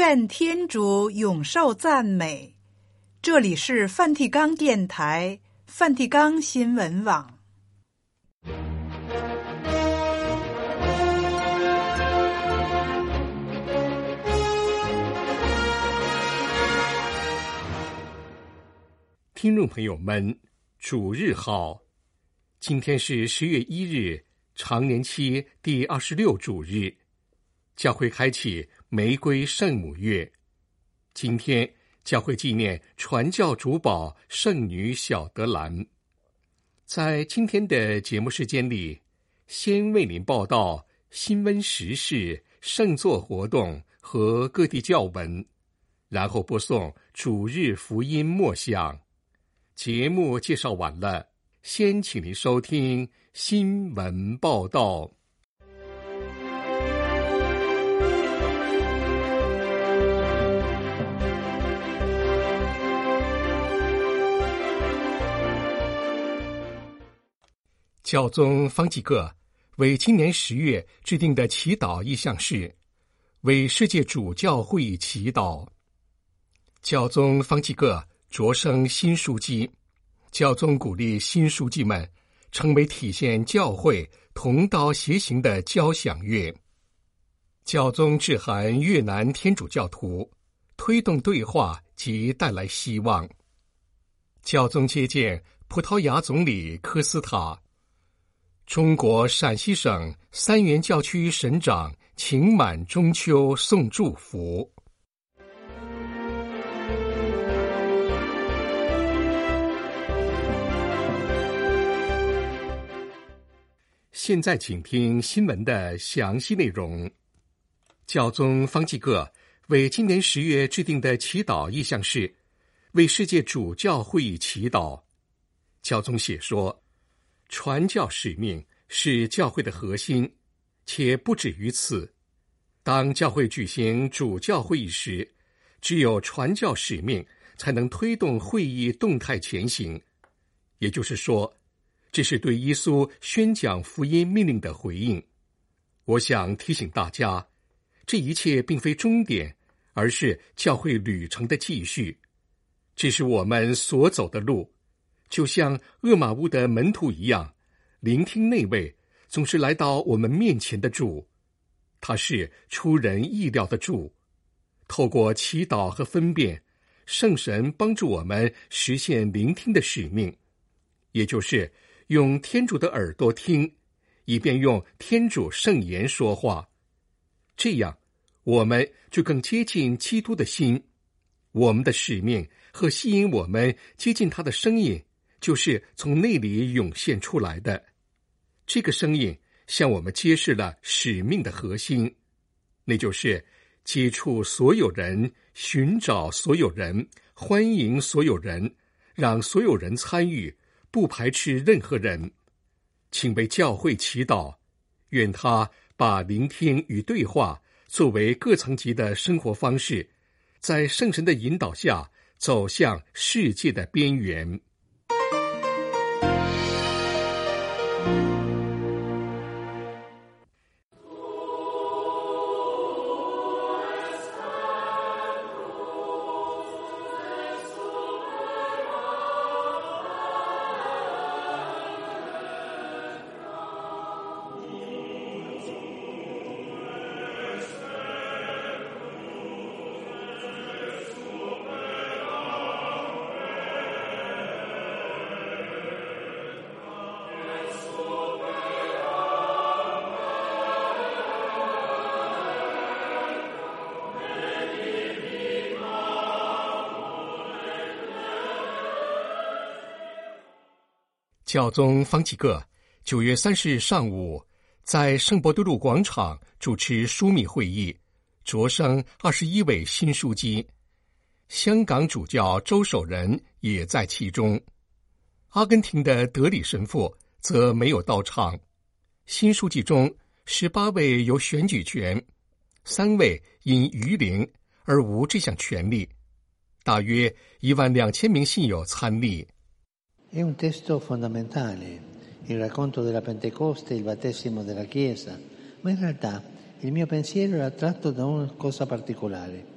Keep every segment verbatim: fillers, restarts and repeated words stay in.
愿天主永受赞美。这里是梵蒂冈电台、梵蒂冈新闻网。 听众朋友们，主日好！今天是十月一日，常年期第二十六主日，教会开启玫瑰圣母月。今天教会纪念传教主保圣女小德兰。在今天的节目时间里，先为您报道新闻时事、圣座活动和各地教文，然后播送主日福音默想。节目介绍完了，先请您收听新闻报道。教宗方济各为今年十月制定的祈祷意向是为世界主教会议祈祷。教宗方济各擢升新书记，教宗鼓励新书记们成为体现教会同道协行的交响乐。教宗致函越南天主教徒，推动对话及带来希望。教宗接见葡萄牙总理科斯塔。中国陕西省三原教区省长请满中秋送祝福。现在请听新闻的详细内容。教宗方济各为今年十月制定的祈祷意向是为世界主教会议祈祷。教宗写说，传教使命是教会的核心，且不止于此。当教会举行主教会议时，只有传教使命才能推动会议动态前行。也就是说，这是对耶稣宣讲福音命令的回应。我想提醒大家，这一切并非终点，而是教会旅程的继续。这是我们所走的路，就像厄玛乌的门徒一样，聆听那位总是来到我们面前的主。他是出人意料的主。透过祈祷和分辨，圣神帮助我们实现聆听的使命，也就是用天主的耳朵听，以便用天主圣言说话。这样我们就更接近基督的心。我们的使命和吸引我们接近他的声音，就是从那里涌现出来的。这个声音向我们揭示了使命的核心，那就是接触所有人，寻找所有人，欢迎所有人，让所有人参与，不排斥任何人。请为教会祈祷，愿他把聆听与对话作为各层级的生活方式，在圣神的引导下走向世界的边缘。教宗方济各九月三十日上午在圣伯多禄广场主持枢密会议，擢升二十一位新书记。香港主教周守仁也在其中。阿根廷的德里神父则没有到场。新书记中，十八位有选举权，三位因余龄而无这项权利。大约一万两千名信友参历。 È un testo fondamentale, il racconto della Pentecoste e il battesimo della Chiesa, ma in realtà il mio pensiero era tratto da una cosa particolare,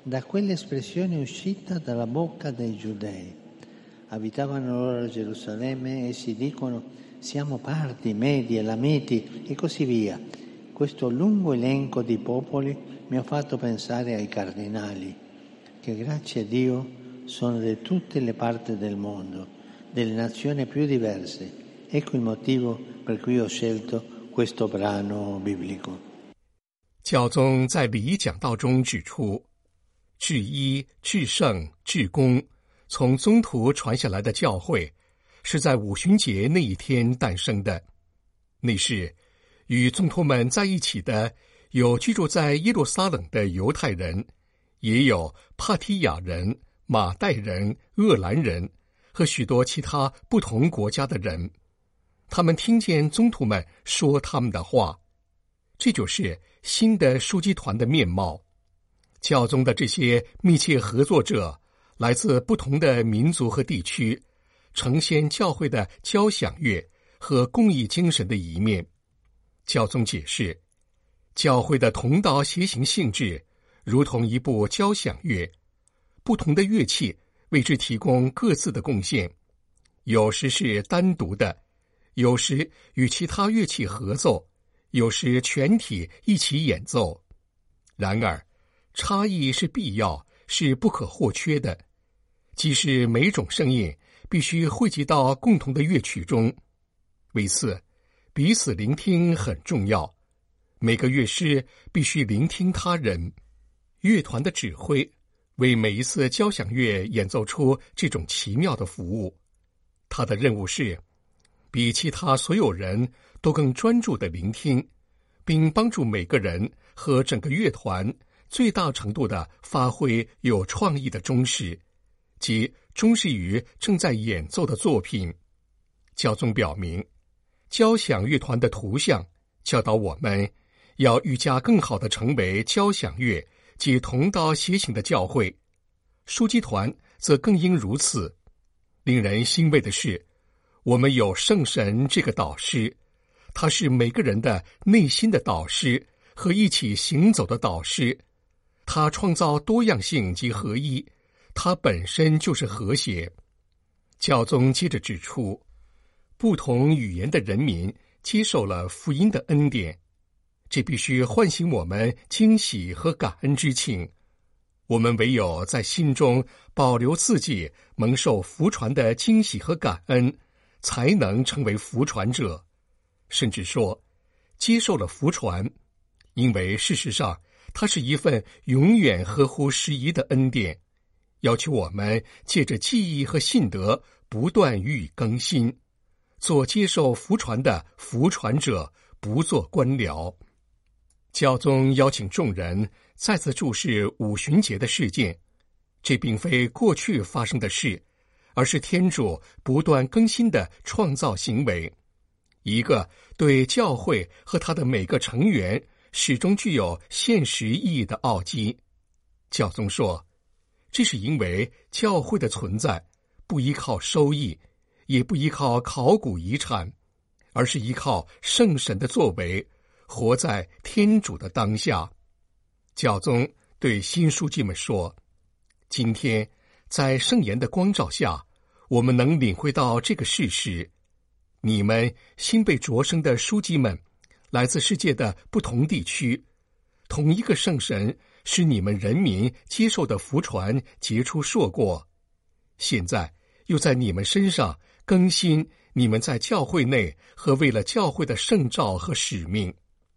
da quell'espressione uscita dalla bocca dei giudei. Abitavano loro a Gerusalemme e si dicono siamo parti, medi, elamiti e così via. Questo lungo elenco di popoli mi ha fatto pensare ai cardinali, che grazie a Dio sono di tutte le parti del mondo, delle nazioni più diverse. Ecco il motivo per cui ho scelto questo brano biblico. 教宗在礼仪讲道中指出，至一、至圣、至公从宗徒传下来的教会，是在五旬节那一天诞生的。那是与宗徒们在一起的，有居住在耶路撒冷的犹太人，也有帕提亚人、马代人、厄兰人和许多其他不同国家的人。他们听见宗徒们说他们的话，这就是新的枢机团的面貌。教宗的这些密切合作者来自不同的民族和地区，呈现教会的交响乐和公益精神的一面。教宗解释，教会的同道协行性质如同一部交响乐，不同的乐器为之提供各自的贡献，有时是单独的，有时与其他乐器合奏，有时全体一起演奏。然而差异是必要，是不可或缺的，即是每种声音必须汇集到共同的乐曲中。为此，彼此聆听很重要，每个乐师必须聆听他人。乐团的指挥为每一次交响乐演奏出这种奇妙的服务，他的任务是比其他所有人都更专注地聆听，并帮助每个人和整个乐团最大程度地发挥有创意的忠实，即忠实于正在演奏的作品。教宗表明，交响乐团的图像教导我们要愈加更好地成为交响乐及同道协行的教会，枢机团则更应如此。令人欣慰的是，我们有圣神这个导师，他是每个人的内心的导师和一起行走的导师。他创造多样性及合一，他本身就是和谐。教宗接着指出，不同语言的人民接受了福音的恩典，这必须唤醒我们惊喜和感恩之情。我们唯有在心中保留自己蒙受福传的惊喜和感恩，才能成为福传者。甚至说，接受了福传，因为事实上它是一份永远合乎时宜的恩典，要求我们借着记忆和信德不断予以更新，做接受福传的福传者，不做官僚。教宗邀请众人再次注视五旬节的事件，这并非过去发生的事，而是天主不断更新的创造行为，一个对教会和他的每个成员始终具有现实意义的奥迹。教宗说，这是因为教会的存在不依靠收益，也不依靠考古遗产，而是依靠圣神的作为，活在天主的当下。教宗对新书记们说，今天在圣言的光照下，我们能领会到这个事实，你们新被擢升的书记们来自世界的不同地区，同一个圣神使你们人民接受的福传结出硕果，现在又在你们身上更新你们在教会内和为了教会的圣召和使命。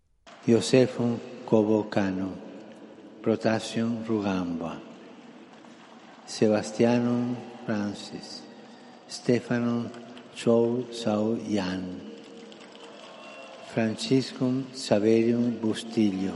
Iosefum Covocano, Protasion Rugamba, Sebastiano Francis, Stefano Chou Sao Yan, Franciscum Saverium Bustillo。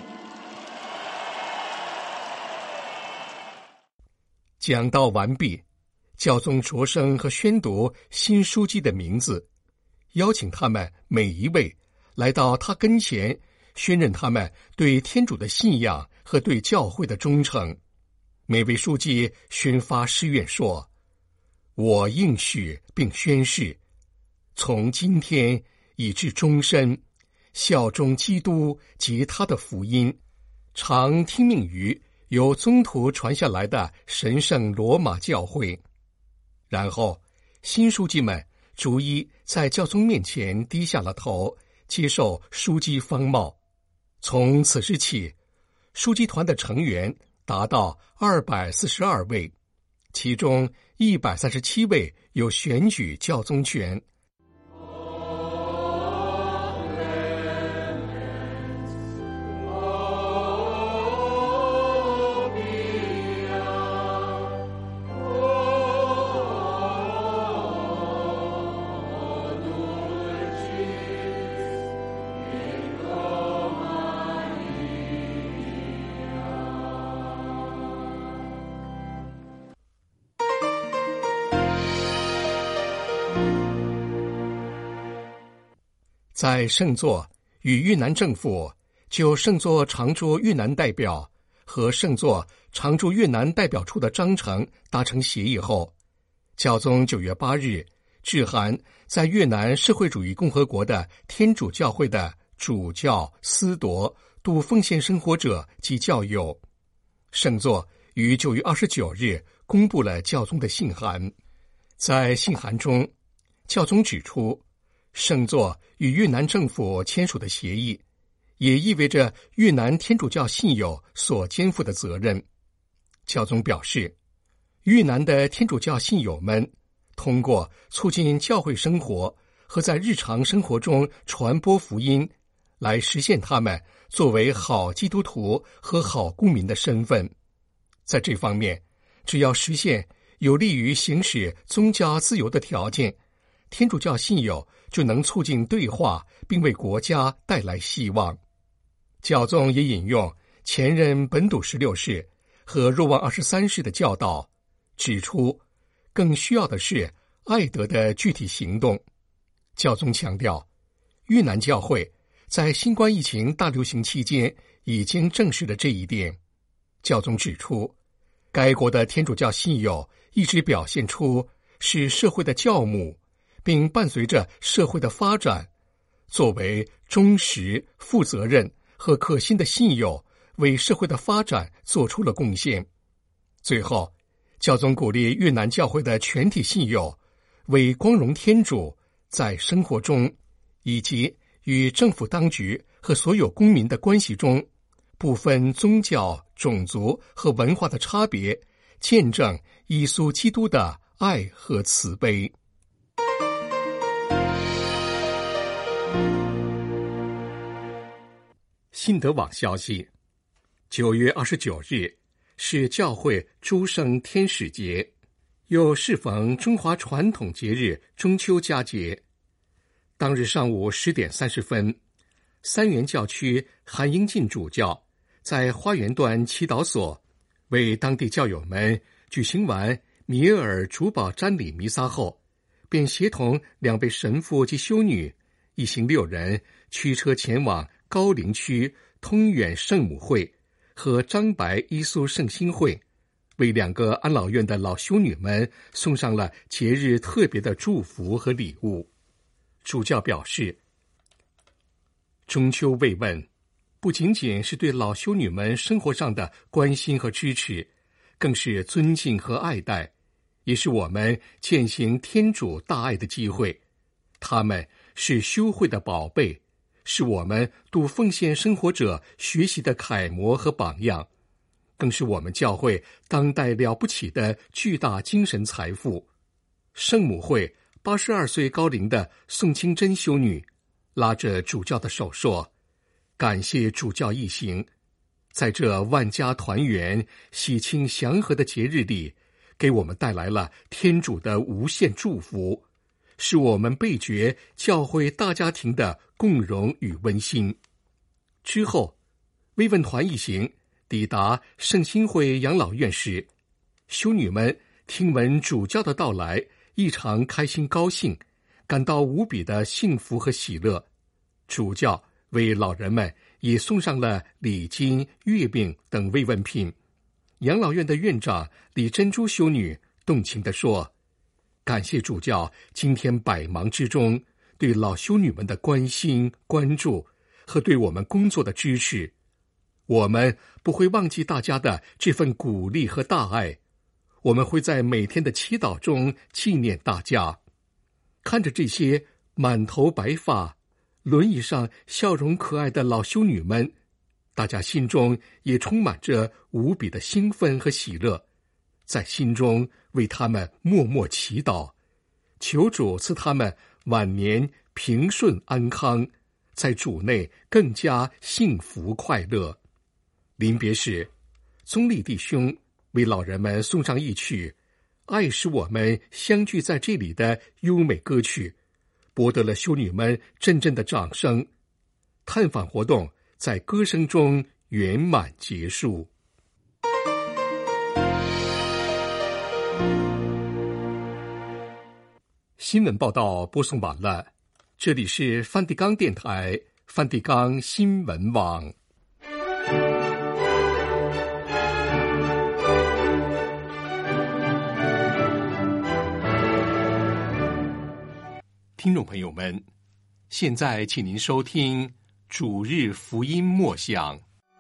讲道完毕，教宗擢升和宣读新书记的名字，邀请他们每一位来到他跟前，宣认他们对天主的信仰和对教会的忠诚。每位书记宣发誓愿说，我应许并宣誓，从今天以至终身，效忠基督及他的福音，常听命于由宗徒传下来的神圣罗马教会。然后新书记们逐一在教宗面前低下了头，接受枢机方帽。从此时起，枢机团的成员达到二百四十二位，其中一百三十七位有选举教宗权。在圣座与越南政府就圣座常驻越南代表和圣座常驻越南代表处的章程达成协议后，教宗九月八日致函在越南社会主义共和国的天主教会的主教、司铎、度奉献生活者及教友。圣座于九月二十九日公布了教宗的信函。在信函中，教宗指出，圣座与越南政府签署的协议，也意味着越南天主教信友所肩负的责任。教宗表示，越南的天主教信友们通过促进教会生活和在日常生活中传播福音，来实现他们作为好基督徒和好公民的身份。在这方面，只要实现有利于行使宗教自由的条件，天主教信友就能促进对话，并为国家带来希望。教宗也引用前任本笃十六世和若望二十三世的教导，指出更需要的是爱德的具体行动。教宗强调，越南教会在新冠疫情大流行期间已经证实了这一点。教宗指出，该国的天主教信友一直表现出是社会的教母，并伴随着社会的发展，作为忠实、负责任和可信的信友，为社会的发展做出了贡献。最后，教宗鼓励越南教会的全体信友为光荣天主，在生活中以及与政府当局和所有公民的关系中，不分宗教、种族和文化的差别，见证耶稣基督的爱和慈悲。信德网消息，九月二十九日是教会诸圣天使节，又适逢中华传统节日中秋佳节。当日上午十点三十分，三元教区韩英进主教在花园段祈祷所为当地教友们举行完米厄尔主保瞻礼弥撒后，便协同两位神父及修女一行六人驱车前往高陵区通远圣母会和张白耶稣圣心会，为两个安老院的老修女们送上了节日特别的祝福和礼物。主教表示，中秋慰问不仅仅是对老修女们生活上的关心和支持，更是尊敬和爱戴，也是我们践行天主大爱的机会。他们是修会的宝贝，是我们度奉献生活者学习的楷模和榜样，更是我们教会当代了不起的巨大精神财富。圣母会八十二岁高龄的宋清真修女拉着主教的手说，感谢主教一行，在这万家团圆、喜庆祥和的节日里，给我们带来了天主的无限祝福，是我们倍觉教会大家庭的共荣与温馨。之后，慰问团一行抵达圣心会养老院时，修女们听闻主教的到来，异常开心高兴，感到无比的幸福和喜乐。主教为老人们也送上了礼金、月饼等慰问品。养老院的院长李珍珠修女动情地说，感谢主教今天百忙之中对老修女们的关心、关注和对我们工作的支持。 我们不会忘记大家的这份鼓励和大爱，我们会在每天的祈祷中纪念大家。看着这些满头白发、轮椅上笑容可爱的老修女们，大家心中也充满着无比的兴奋和喜乐，在心中为他们默默祈祷，求主赐他们晚年平顺安康，在主内更加幸福快乐。临别时，宗立弟兄为老人们送上一曲爱使我们相聚在这里的优美歌曲，博得了修女们阵阵的掌声。探访活动在歌声中圆满结束。新闻报道播送完了，这里是梵蒂冈电台梵蒂冈新闻网。听众朋友们，现在请您收听主日福音默想。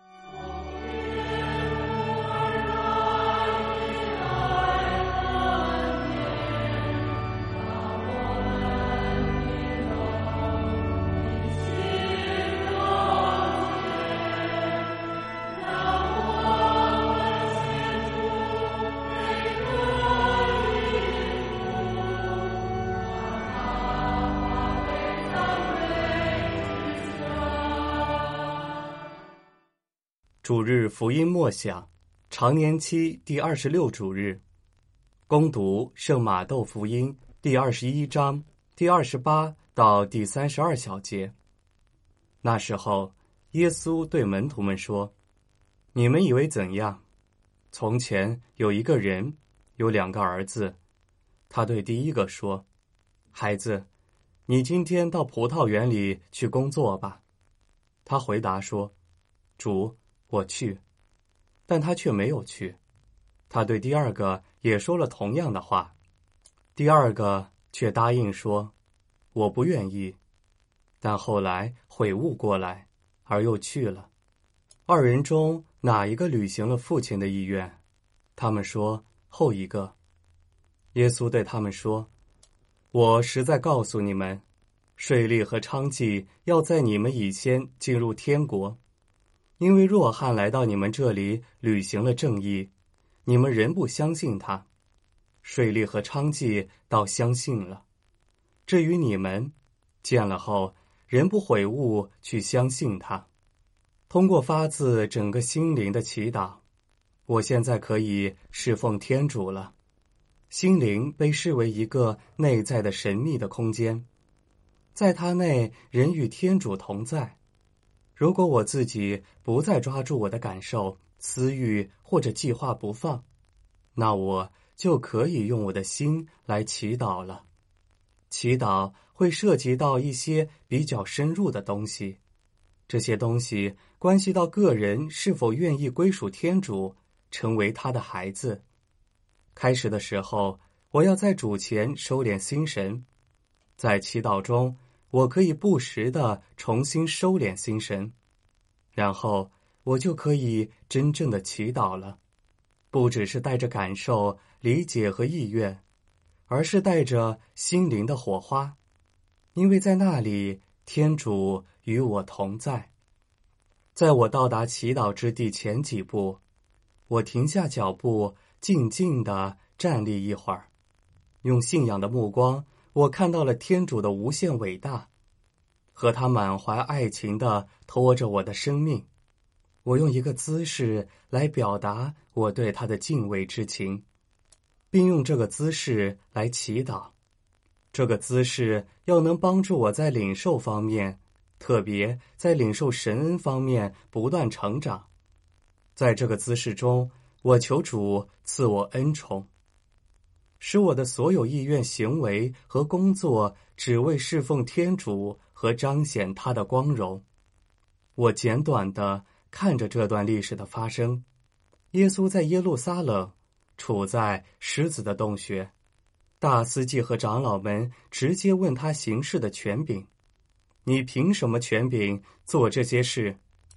主日福音默想，常年期第二十六主日，恭读圣马窦福音第二十一章第二十八到第三十二小节。那时候，耶稣对门徒们说：“你们以为怎样？从前有一个人，有两个儿子。他对第一个说：‘孩子，你今天到葡萄园里去工作吧。’他回答说：‘主，我去。’但他却没有去。他对第二个也说了同样的话，第二个却答应说：‘我不愿意。’但后来悔悟过来，而又去了。二人中哪一个履行了父亲的意愿？他们说后一个。耶稣对他们说：‘我实在告诉你们，税吏和娼妓要在你们以先进入天国。因为若翰来到你们这里履行了正义，你们仍不相信他；税吏和娼妓倒相信了。至于你们，见了后仍不悔悟去相信他。通过发自整个心灵的祈祷，我现在可以侍奉天主了。心灵被视为一个内在的神秘的空间，在它内人与天主同在。如果我自己不再抓住我的感受、私欲或者计划不放，那我就可以用我的心来祈祷了。祈祷会涉及到一些比较深入的东西，这些东西关系到个人是否愿意归属天主，成为他的孩子。开始的时候，我要在主前收敛心神，在祈祷中我可以不时地重新收敛心神，然后我就可以真正的祈祷了，不只是带着感受、理解和意愿，而是带着心灵的火花，因为在那里天主与我同在。在我到达祈祷之地前几步，我停下脚步，静静地站立一会儿，用信仰的目光，我看到了天主的无限伟大，和他满怀爱情地拖着我的生命。我用一个姿势来表达我对他的敬畏之情，并用这个姿势来祈祷。这个姿势要能帮助我在领受方面，特别在领受神恩方面不断成长。在这个姿势中，我求主赐我恩宠，使我的所有意愿、行为和工作只为侍奉天主和彰显他的光荣。我简短地看着这段历史的发生。耶稣在耶路撒冷，处在狮子的洞穴，大司祭和长老们直接问他行事的权柄：“你凭什么权柄做这些事？”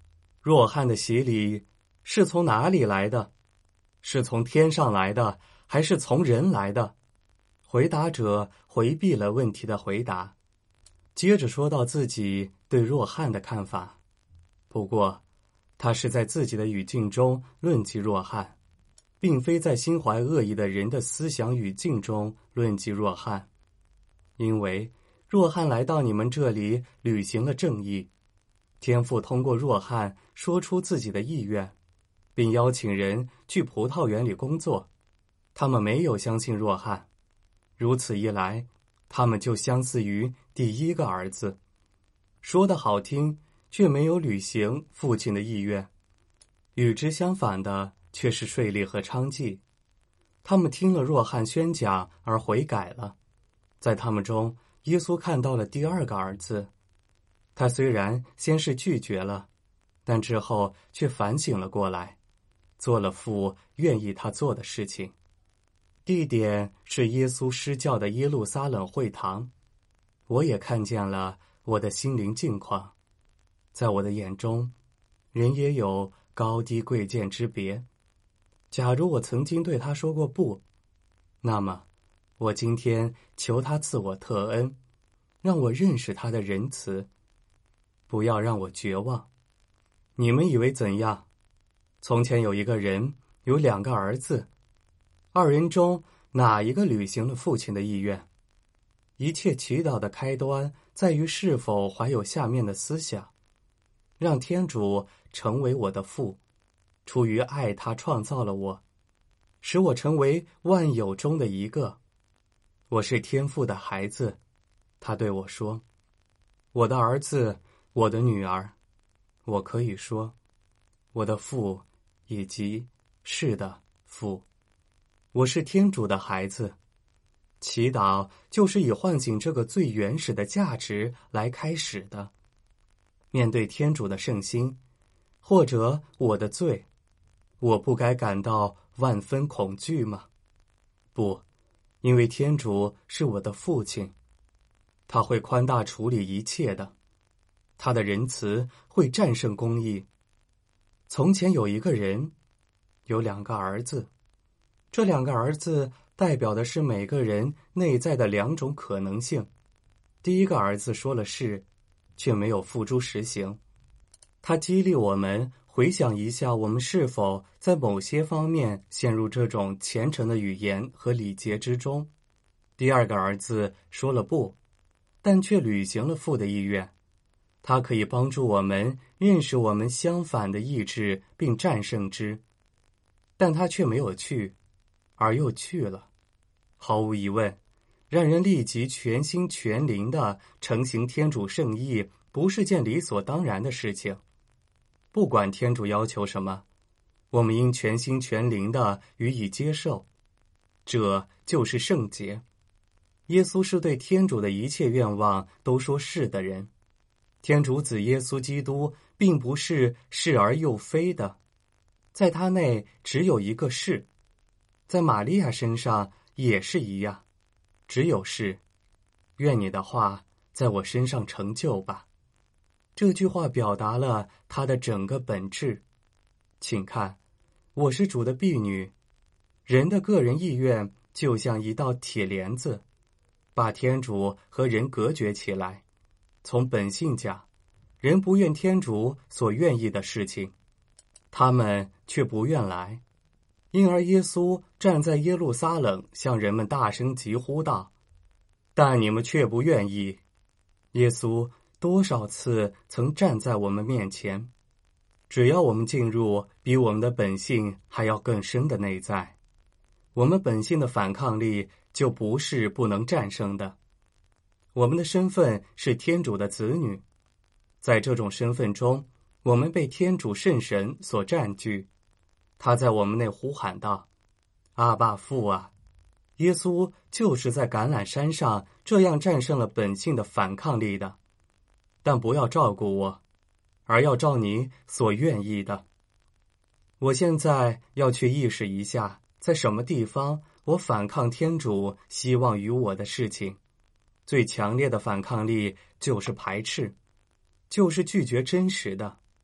若翰的洗礼是从哪里来的？是从天上来的，还是从人来的？回答者回避了问题的回答，接着说到自己对若翰的看法。不过，他是在自己的语境中论及若翰，并非在心怀恶意的人的思想语境中论及若翰。因为若翰来到你们这里履行了正义，天父通过若翰说出自己的意愿，并邀请人去葡萄园里工作。他们没有相信若翰，如此一来，他们就相似于第一个儿子，说得好听，却没有履行父亲的意愿。与之相反的却是税吏和娼妓，他们听了若翰宣讲而悔改了。在他们中，耶稣看到了第二个儿子，他虽然先是拒绝了，但之后却反省了过来，做了父愿意他做的事情。地点是耶稣施教的耶路撒冷会堂。我也看见了我的心灵境况，在我的眼中，人也有高低贵贱之别。假如我曾经对他说过不，那么我今天求他赐我特恩，让我认识他的仁慈，不要让我绝望。你们以为怎样？从前有一个人，有两个儿子，二人中哪一个履行了父亲的意愿？一切祈祷的开端在于是否怀有下面的思想：让天主成为我的父，出于爱他创造了我，使我成为万有中的一个。我是天父的孩子，他对我说，我的儿子，我的女儿。我可以说，我的父以及是的父。我是天主的孩子。祈祷就是以唤醒这个最原始的价值来开始的。面对天主的圣心，或者我的罪，我不该感到万分恐惧吗？不，因为天主是我的父亲，他会宽大处理一切的，他的仁慈会战胜公义。从前有一个人，有两个儿子，这两个儿子代表的是每个人内在的两种可能性。第一个儿子说了是，却没有付诸实行。他激励我们回想一下，我们是否在某些方面陷入这种虔诚的语言和礼节之中。第二个儿子说了不，但却履行了父的意愿。他可以帮助我们认识我们相反的意志并战胜之，但他却没有去，而又去了。毫无疑问，让人立即全心全灵地承行天主圣意，不是件理所当然的事情。不管天主要求什么，我们应全心全灵地予以接受，这就是圣洁。耶稣是对天主的一切愿望都说是的人。天主子耶稣基督并不是是而又非的，在他内只有一个是。在玛利亚身上也是一样，只有是。愿你的话在我身上成就吧。这句话表达了他的整个本质。请看，我是主的婢女。人的个人意愿就像一道铁帘子，把天主和人隔绝起来。从本性讲，人不愿天主所愿意的事情，他们却不愿来。因而耶稣站在耶路撒冷，向人们大声疾呼道：但你们却不愿意。耶稣多少次曾站在我们面前，只要我们进入比我们的本性还要更深的内在，我们本性的反抗力就不是不能战胜的。我们的身份是天主的子女，在这种身份中，我们被天主圣神所占据。他在我们内呼喊道：阿爸父啊！耶稣就是在橄榄山上这样战胜了本性的反抗力的。但不要照顾我，而要照你所愿意的。我现在要去意识一下，在什么地方我反抗天主希望于我的事情。最强烈的反抗力就是排斥，就是拒绝真实的。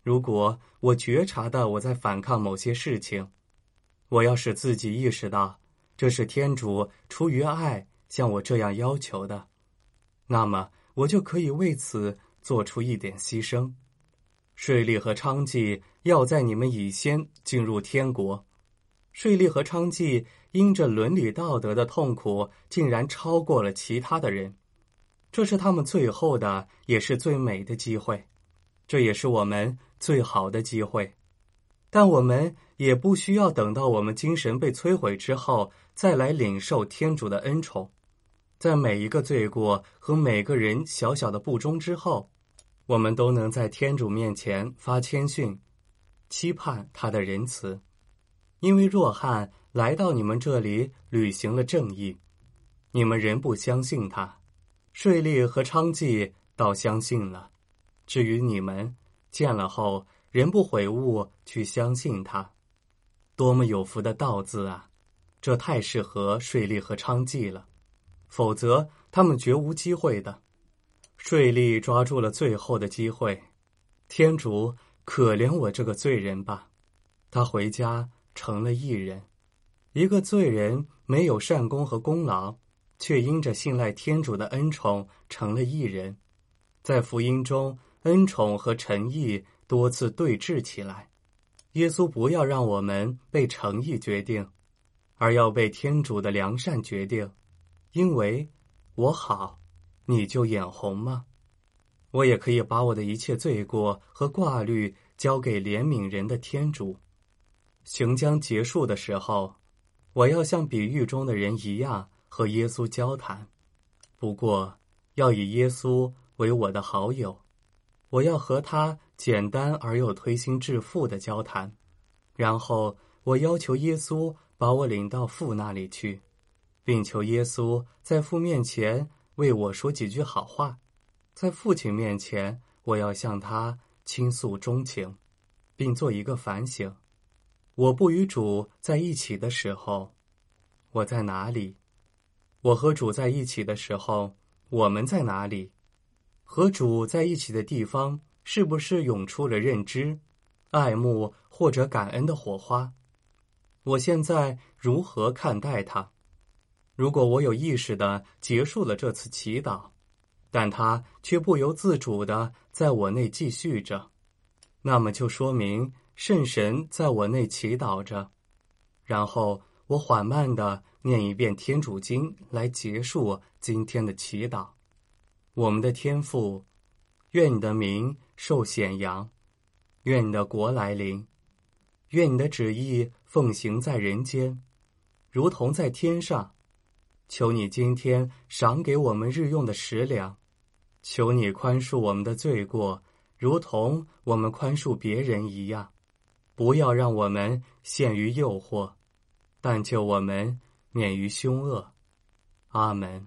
如果我觉察到我在反抗某些事情，我要使自己意识到这是天主出于爱向我这样要求的，那么我就可以为此做出一点牺牲。税吏和娼妓要在你们以先进入天国。税吏和娼妓因着伦理道德的痛苦，竟然超过了其他的人。这是他们最后的，也是最美的机会，这也是我们最好的机会。但我们也不需要等到我们精神被摧毁之后，再来领受天主的恩宠。在每一个罪过和每个人小小的不忠之后，我们都能在天主面前发谦逊，期盼他的仁慈。因为若翰来到你们这里履行了正义，你们仍不相信他，税吏和娼妓倒相信了。至于你们，见了后仍不悔悟去相信他。多么有福的道字啊！这太适合税吏和娼妓了，否则他们绝无机会的。税吏抓住了最后的机会，天主可怜我这个罪人吧，他回家成了义人。一个罪人没有善功和功劳，却因着信赖天主的恩宠成了义人。在福音中，恩宠和诚意多次对峙起来。耶稣不要让我们被诚意决定，而要被天主的良善决定。因为我好，你就眼红吗？我也可以把我的一切罪过和挂虑交给怜悯人的天主。行将结束的时候，我要像比喻中的人一样和耶稣交谈，不过要以耶稣为我的好友。我要和他简单而又推心置腹的交谈，然后我要求耶稣把我领到父那里去，并求耶稣在父面前为我说几句好话。在父亲面前，我要向他倾诉衷情，并做一个反省。我不与主在一起的时候，我在哪里？我和主在一起的时候，我们在哪里？和主在一起的地方，是不是涌出了认知、爱慕或者感恩的火花？我现在如何看待它？如果我有意识地结束了这次祈祷，但它却不由自主地在我内继续着，那么就说明圣神在我内祈祷着。然后我缓慢地念一遍天主经来结束今天的祈祷。我们的天父，愿你的名受显扬，愿你的国来临，愿你的旨意奉行在人间，如同在天上。求你今天赏给我们日用的食粮，求你宽恕我们的罪过，如同我们宽恕别人一样。不要让我们陷于诱惑，但救我们免于凶恶。阿门。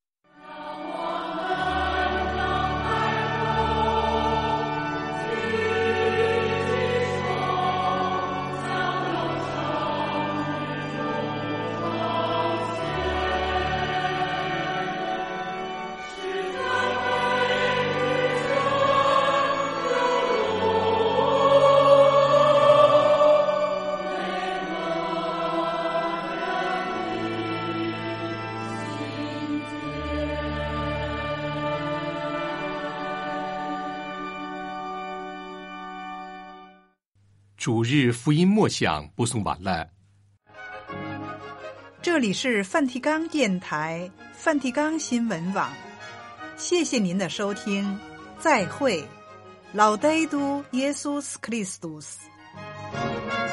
主日福音默想播送完了。 这里是梵蒂冈电台梵蒂冈新闻网，谢谢您的收听，再会。Laudetur Jesus Christus。